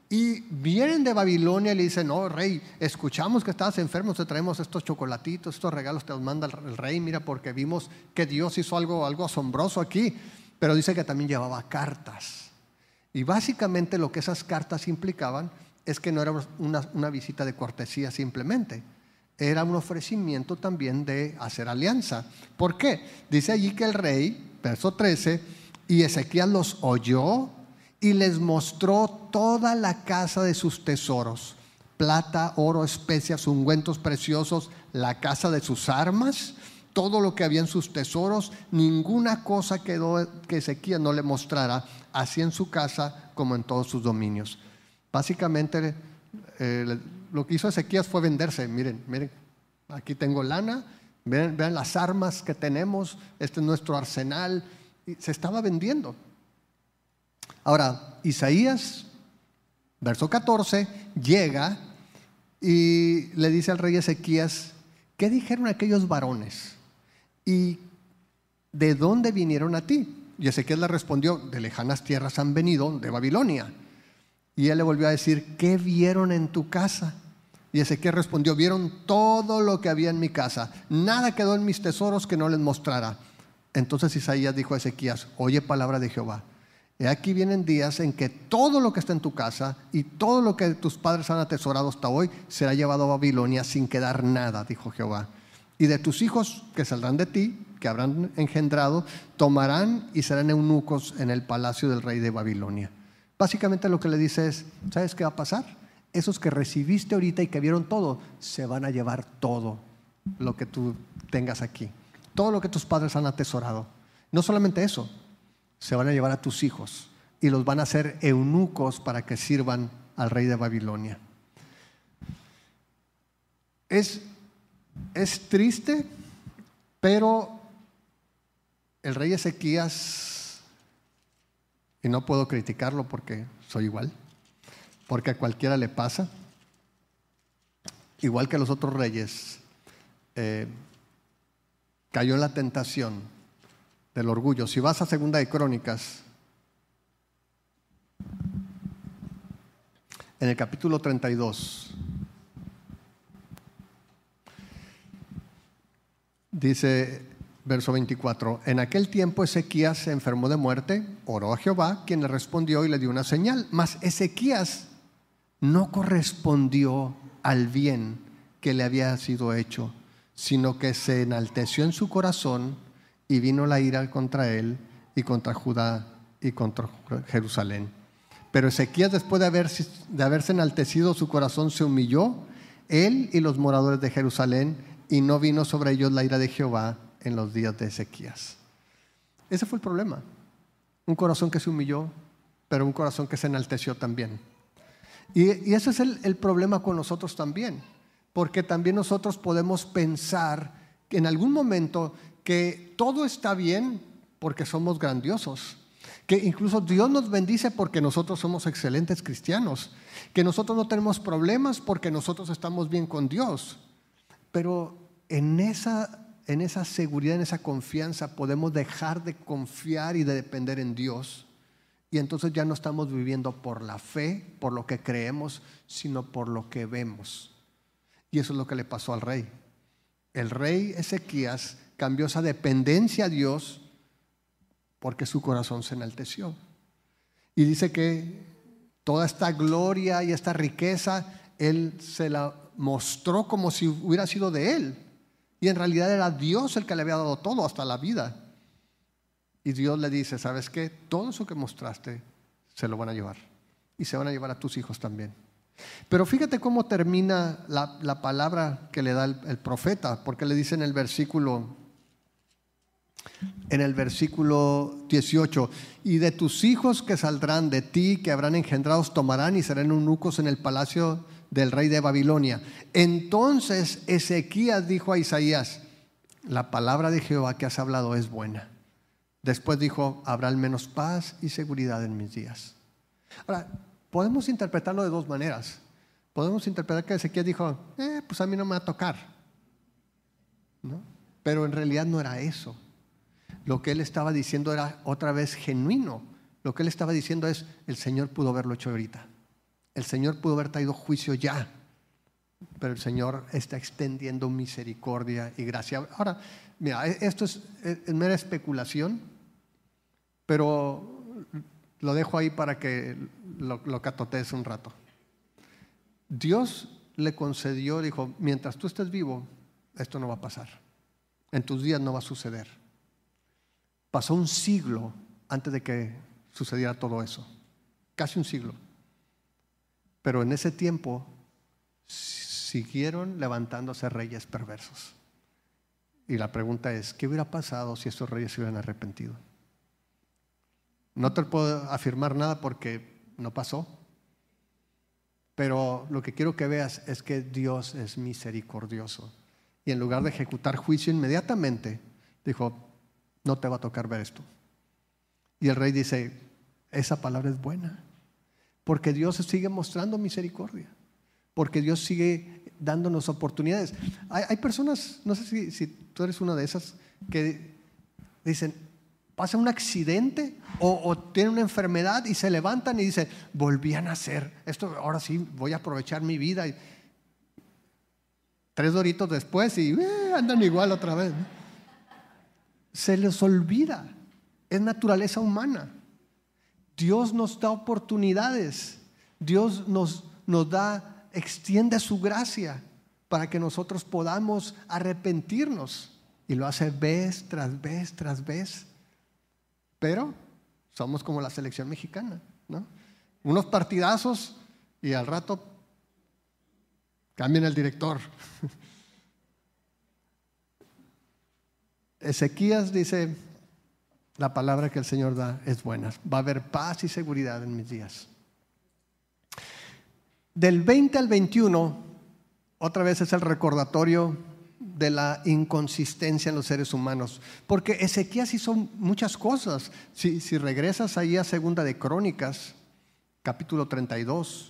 Y vienen de Babilonia y le dicen, no, rey, escuchamos que estabas enfermo, te traemos estos chocolatitos, estos regalos te los manda el rey, mira, porque vimos que Dios hizo algo, algo asombroso aquí. Pero dice que también llevaba cartas. Y básicamente lo que esas cartas implicaban es que no era una, una visita de cortesía simplemente. Era un ofrecimiento también de hacer alianza. ¿Por qué? Dice allí que el rey, verso trece, y Ezequías los oyó y les mostró toda la casa de sus tesoros, plata, oro, especias, ungüentos preciosos, la casa de sus armas, todo lo que había en sus tesoros. Ninguna cosa quedó que Ezequías no le mostrara, así en su casa como en todos sus dominios. Básicamente eh, lo que hizo Ezequías fue venderse. Miren, miren, aquí tengo lana, vean, vean las armas que tenemos, este es nuestro arsenal. Y se estaba vendiendo. Ahora, Isaías, verso catorce, llega y le dice al rey Ezequías, ¿qué dijeron aquellos varones? ¿Y de dónde vinieron a ti? Y Ezequías le respondió, de lejanas tierras han venido, de Babilonia. Y él le volvió a decir, ¿qué vieron en tu casa? Y Ezequías respondió, vieron todo lo que había en mi casa, nada quedó en mis tesoros que no les mostrara. Entonces Isaías dijo a Ezequías, oye palabra de Jehová, he aquí vienen días en que todo lo que está en tu casa y todo lo que tus padres han atesorado hasta hoy será llevado a Babilonia sin quedar nada, dijo Jehová. Y de tus hijos que saldrán de ti, que habrán engendrado, tomarán y serán eunucos en el palacio del rey de Babilonia. Básicamente lo que le dice es, ¿sabes qué va a pasar? Esos que recibiste ahorita y que vieron todo, se van a llevar todo lo que tú tengas aquí. Todo lo que tus padres han atesorado. No solamente eso, se van a llevar a tus hijos y los van a hacer eunucos para que sirvan al rey de Babilonia. Es, es triste, pero el rey Ezequías, y no puedo criticarlo porque soy igual, porque a cualquiera le pasa, igual que a los otros reyes, eh, cayó en la tentación del orgullo. Si vas a Segunda de Crónicas, en el capítulo treinta y dos, dice verso veinticuatro, en aquel tiempo Ezequías se enfermó de muerte, oró a Jehová, quien le respondió y le dio una señal, mas Ezequías no correspondió al bien que le había sido hecho, sino que se enalteció en su corazón y vino la ira contra él y contra Judá y contra Jerusalén. Pero Ezequías, después de, haber, de haberse enaltecido su corazón, se humilló, él y los moradores de Jerusalén, y no vino sobre ellos la ira de Jehová en los días de Ezequías. Ese fue el problema. Un corazón que se humilló, pero un corazón que se enalteció también. Y, y ese es el, el problema con nosotros también. Porque también nosotros podemos pensar que en algún momento que todo está bien porque somos grandiosos, que incluso Dios nos bendice porque nosotros somos excelentes cristianos, que nosotros no tenemos problemas porque nosotros estamos bien con Dios. Pero en esa, en esa seguridad, en esa confianza, podemos dejar de confiar y de depender en Dios. Y entonces ya no estamos viviendo por la fe, por lo que creemos, sino por lo que vemos. Y eso es lo que le pasó al rey. El rey Ezequías cambió esa dependencia a Dios porque su corazón se enalteció. Y dice que toda esta gloria y esta riqueza, él se la mostró como si hubiera sido de él. Y en realidad era Dios el que le había dado todo, hasta la vida. Y Dios le dice, ¿sabes qué? Todo eso que mostraste se lo van a llevar. Y se van a llevar a tus hijos también. Pero fíjate cómo termina la, la palabra que le da el, el profeta, porque le dice en el versículo, en el versículo dieciocho, y de tus hijos que saldrán de ti, que habrán engendrados, tomarán y serán eunucos en el palacio del rey de Babilonia. Entonces Ezequías dijo a Isaías, la palabra de Jehová que has hablado es buena. Después dijo, habrá al menos paz y seguridad en mis días. Ahora, podemos interpretarlo de dos maneras. Podemos interpretar que Ezequías dijo, eh, pues a mí no me va a tocar, ¿no? Pero en realidad no era eso. Lo que él estaba diciendo era otra vez genuino. Lo que él estaba diciendo es, el Señor pudo haberlo hecho ahorita El Señor pudo haber traído juicio ya, pero el Señor está extendiendo misericordia y gracia. Ahora, mira, esto es, es mera especulación, pero lo dejo ahí para que lo, lo catotees un rato. Dios le concedió, dijo, mientras tú estés vivo, esto no va a pasar. En tus días no va a suceder. Pasó un siglo antes de que sucediera todo eso. Casi un siglo. Pero en ese tiempo siguieron levantándose reyes perversos. Y la pregunta es, ¿qué hubiera pasado si estos reyes se hubieran arrepentido? No te puedo afirmar nada porque no pasó. Pero lo que quiero que veas es que Dios es misericordioso. Y en lugar de ejecutar juicio inmediatamente, dijo, no te va a tocar ver esto. Y el rey dice, esa palabra es buena. Porque Dios sigue mostrando misericordia. Porque Dios sigue dándonos oportunidades. Hay, hay personas, no sé si, si tú eres una de esas, que dicen, pasa un accidente o, o tienen una enfermedad y se levantan y dicen, volví a nacer. Esto, ahora sí, voy a aprovechar mi vida. Y tres doritos después y eh, andan igual otra vez, ¿no? Se les olvida. Es naturaleza humana. Dios nos da oportunidades. Dios nos, nos da, extiende su gracia para que nosotros podamos arrepentirnos. Y lo hace vez tras vez tras vez. Pero somos como la selección mexicana, ¿no? Unos partidazos y al rato cambian el director. Ezequías dice, la palabra que el Señor da es buena. Va a haber paz y seguridad en mis días. Del veinte al veintiuno, otra vez es el recordatorio de la inconsistencia en los seres humanos. Porque Ezequías hizo muchas cosas. Si, si regresas ahí a Segunda de Crónicas, capítulo treinta y dos,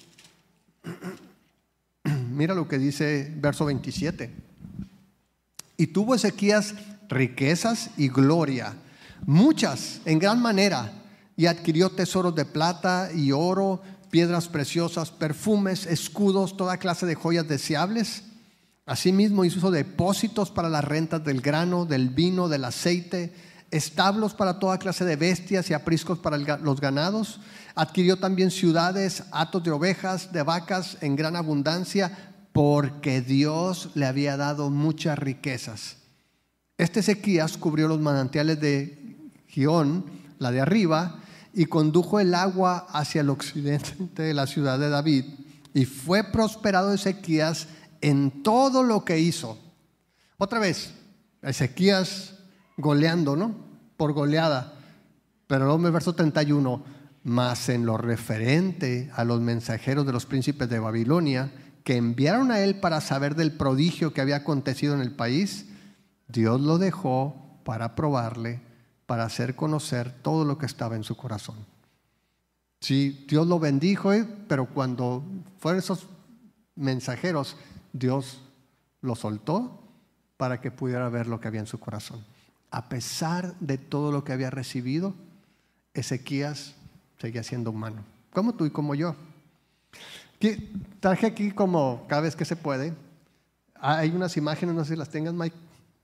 mira lo que dice verso veintisiete. Y tuvo Ezequías riquezas y gloria, muchas en gran manera, y adquirió tesoros de plata y oro, piedras preciosas, perfumes, escudos, toda clase de joyas deseables. Asimismo hizo depósitos para las rentas del grano, del vino, del aceite, establos para toda clase de bestias y apriscos para el, los ganados. Adquirió también ciudades, hatos de ovejas, de vacas en gran abundancia, porque Dios le había dado muchas riquezas. Este Ezequías cubrió los manantiales de Gihón, la de arriba, y condujo el agua hacia el occidente de la ciudad de David. Y fue prosperado Ezequías en todo lo que hizo. Otra vez, Ezequías goleando, ¿no? Por goleada. Pero luego en el verso treinta y uno, mas en lo referente a los mensajeros de los príncipes de Babilonia, que enviaron a él para saber del prodigio que había acontecido en el país, Dios lo dejó para probarle, para hacer conocer todo lo que estaba en su corazón. Sí, Dios lo bendijo, pero cuando fueron esos mensajeros, Dios lo soltó para que pudiera ver lo que había en su corazón. A pesar de todo lo que había recibido, Ezequías seguía siendo humano, como tú y como yo. Traje aquí, como cada vez que se puede, hay unas imágenes, no sé si las tengas, Mike.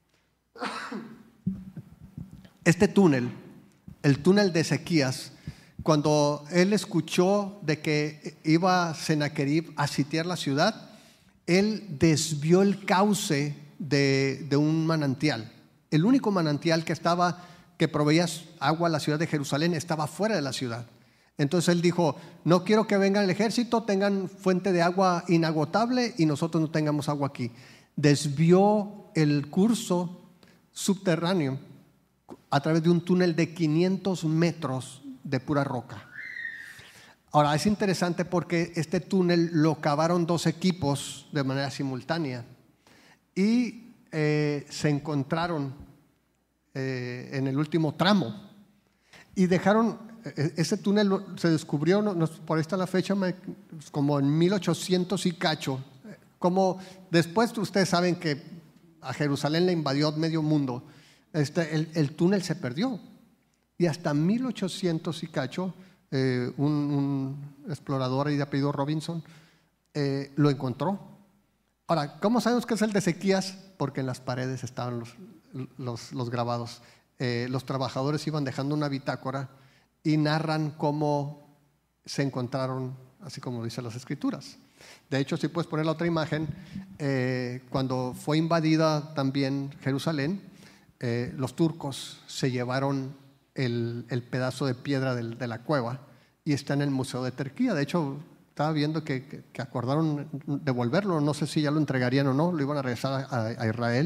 Este túnel, el túnel de Ezequías, cuando él escuchó de que iba Sennacherib a sitiar la ciudad, él desvió el cauce de, de un manantial. El único manantial que estaba, que proveía agua a la ciudad de Jerusalén, estaba fuera de la ciudad. Entonces él dijo, no quiero que venga el ejército, tengan fuente de agua inagotable y nosotros no tengamos agua aquí. Desvió el curso subterráneo a través de un túnel de quinientos metros de pura roca. Ahora es interesante porque este túnel lo cavaron dos equipos de manera simultánea y eh, se encontraron eh, en el último tramo y dejaron, eh, ese túnel se descubrió, no, no, por ahí está la fecha, como en mil ochocientos y cacho, como después ustedes saben que a Jerusalén le invadió medio mundo. Este, el, el túnel se perdió y hasta mil ochocientos y cacho eh, un, un explorador ahí de apellido Robinson, eh, lo encontró. Ahora, ¿cómo sabemos que es el de Ezequías? Porque en las paredes estaban los, los, los grabados. Eh, los trabajadores iban dejando una bitácora y narran cómo se encontraron, así como dicen las escrituras. De hecho, si puedes poner la otra imagen, eh, cuando fue invadida también Jerusalén, eh, los turcos se llevaron el, el pedazo de piedra del, de la cueva y está en el Museo de Turquía. De hecho, estaba viendo que, que, que acordaron devolverlo, no sé si ya lo entregarían o no, lo iban a regresar a, a Israel.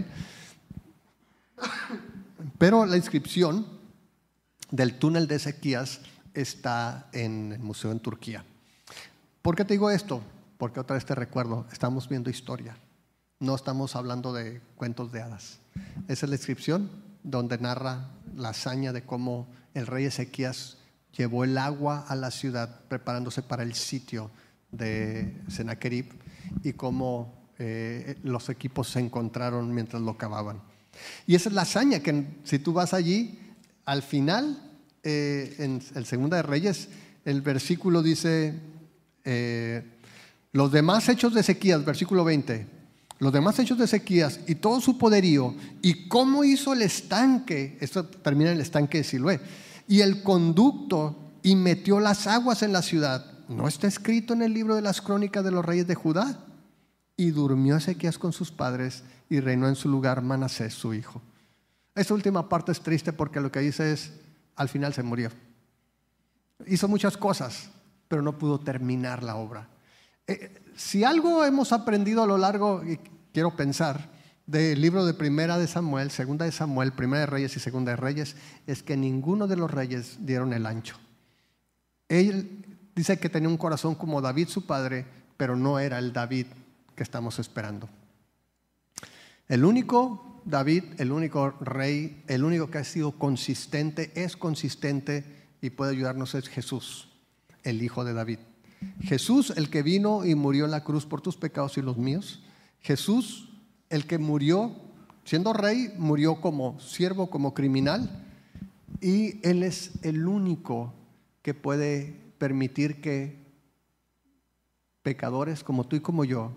Pero la inscripción del túnel de Ezequías está en el museo en Turquía. ¿Por qué te digo esto? Porque otra vez te recuerdo, estamos viendo historia, no estamos hablando de cuentos de hadas. Esa es la inscripción donde narra la hazaña de cómo el rey Ezequías llevó el agua a la ciudad preparándose para el sitio de Sennacherib y cómo eh, los equipos se encontraron mientras lo cavaban. Y esa es la hazaña que si tú vas allí, al final, eh, en el Segunda de Reyes, el versículo dice, eh, los demás hechos de Ezequías, versículo veinte, los demás hechos de Ezequías y todo su poderío y cómo hizo el estanque, esto termina en el estanque de Siloé, y el conducto y metió las aguas en la ciudad, ¿no está escrito en el libro de las crónicas de los reyes de Judá? Y durmió Ezequías con sus padres y reinó en su lugar Manasés, su hijo. Esta última parte es triste porque lo que dice es, al final se murió. Hizo muchas cosas, pero no pudo terminar la obra. Eh, si algo hemos aprendido a lo largo, y quiero pensar, del libro de Primera de Samuel, Segunda de Samuel, Primera de Reyes y Segunda de Reyes, es que ninguno de los reyes dieron el ancho. Él dice que tenía un corazón como David su padre, pero no era el David que estamos esperando. El único David, el único rey, el único que ha sido consistente, es consistente y puede ayudarnos es Jesús, el hijo de David. Jesús, el que vino y murió en la cruz por tus pecados y los míos. Jesús, el que murió siendo rey, murió como siervo, como criminal, y Él es el único que puede permitir que pecadores como tú y como yo,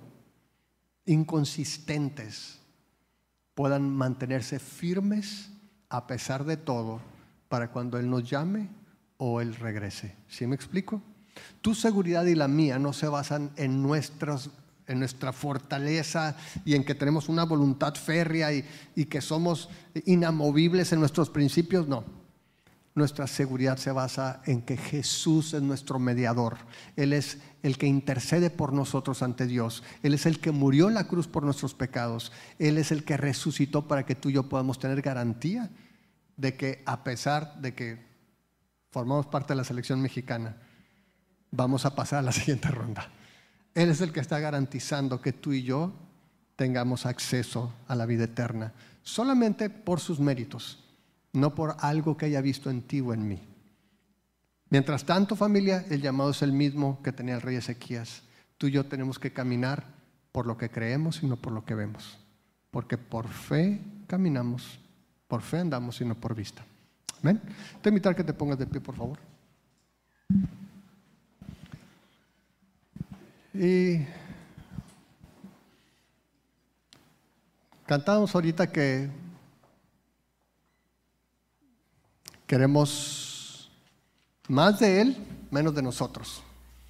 inconsistentes, puedan mantenerse firmes a pesar de todo para cuando Él nos llame o Él regrese. ¿Sí me explico? Tu seguridad y la mía no se basan en, nuestros, en nuestra fortaleza y en que tenemos una voluntad férrea y, y que somos inamovibles en nuestros principios. No. Nuestra seguridad se basa en que Jesús es nuestro mediador. Él es el que intercede por nosotros ante Dios. Él es el que murió en la cruz por nuestros pecados. Él es el que resucitó para que tú y yo podamos tener garantía de que, a pesar de que formamos parte de la selección mexicana, vamos a pasar a la siguiente ronda. Él es el que está garantizando que tú y yo tengamos acceso a la vida eterna, solamente por sus méritos, no por algo que haya visto en ti o en mí. Mientras tanto, familia, el llamado es el mismo que tenía el rey Ezequías. Tú y yo tenemos que caminar por lo que creemos y no por lo que vemos, porque por fe caminamos, por fe andamos y no por vista. Amén. Te invito a que te pongas de pie, por favor. Y cantamos ahorita que queremos más de Él, menos de nosotros.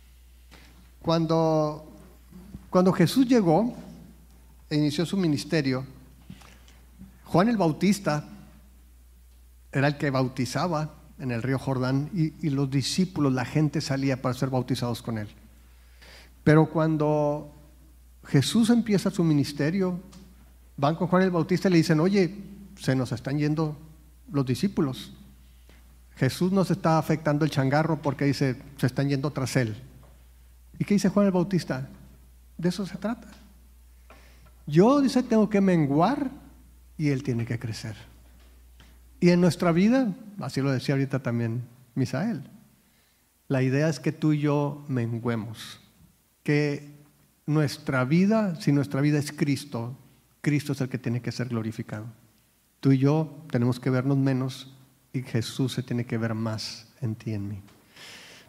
Cuando, cuando Jesús llegó e inició su ministerio, Juan el Bautista era el que bautizaba en el río Jordán y, y los discípulos, la gente salía para ser bautizados con él. Pero cuando Jesús empieza su ministerio, van con Juan el Bautista y le dicen, oye, se nos están yendo los discípulos. Jesús nos está afectando el changarro porque dice, se están yendo tras él. ¿Y qué dice Juan el Bautista? De eso se trata. Yo, dice, tengo que menguar y él tiene que crecer. Y en nuestra vida, así lo decía ahorita también Misael, la idea es que tú y yo menguemos. Que nuestra vida, si nuestra vida es Cristo, Cristo es el que tiene que ser glorificado. Tú y yo tenemos que vernos menos y Jesús se tiene que ver más en ti y en mí.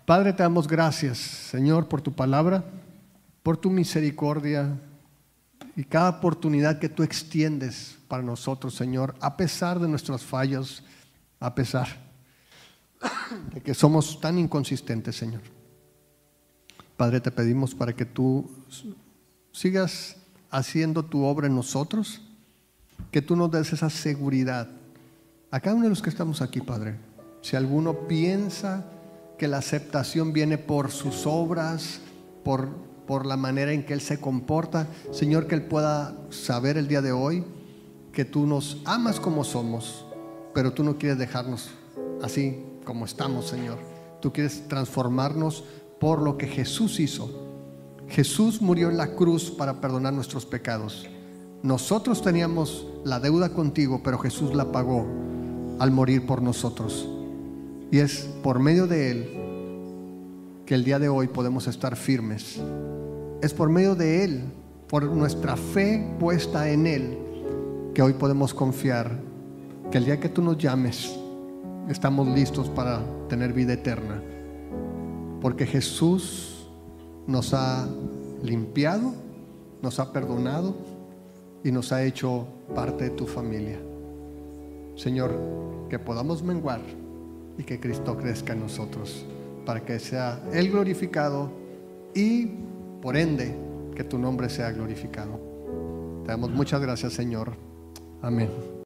Padre, te damos gracias, Señor, por tu palabra, por tu misericordia y cada oportunidad que tú extiendes para nosotros, Señor, a pesar de nuestros fallos, a pesar de que somos tan inconsistentes, Señor. Padre, te pedimos para que tú sigas haciendo tu obra en nosotros, que tú nos des esa seguridad a cada uno de los que estamos aquí, Padre. Si alguno piensa que la aceptación viene por sus obras, por, por la manera en que Él se comporta, Señor, que Él pueda saber el día de hoy que tú nos amas como somos, pero tú no quieres dejarnos así como estamos, Señor. Tú quieres transformarnos por lo que Jesús hizo. Jesús murió en la cruz para perdonar nuestros pecados. Nosotros teníamos la deuda contigo, pero Jesús la pagó al morir por nosotros. Y es por medio de Él que el día de hoy podemos estar firmes. Es por medio de Él, por nuestra fe puesta en Él, que hoy podemos confiar que el día que tú nos llames, estamos listos para tener vida eterna. Porque Jesús nos ha limpiado, nos ha perdonado y nos ha hecho parte de tu familia. Señor, que podamos menguar y que Cristo crezca en nosotros, para que sea Él glorificado y por ende que tu nombre sea glorificado. Te damos muchas gracias, Señor. Amén.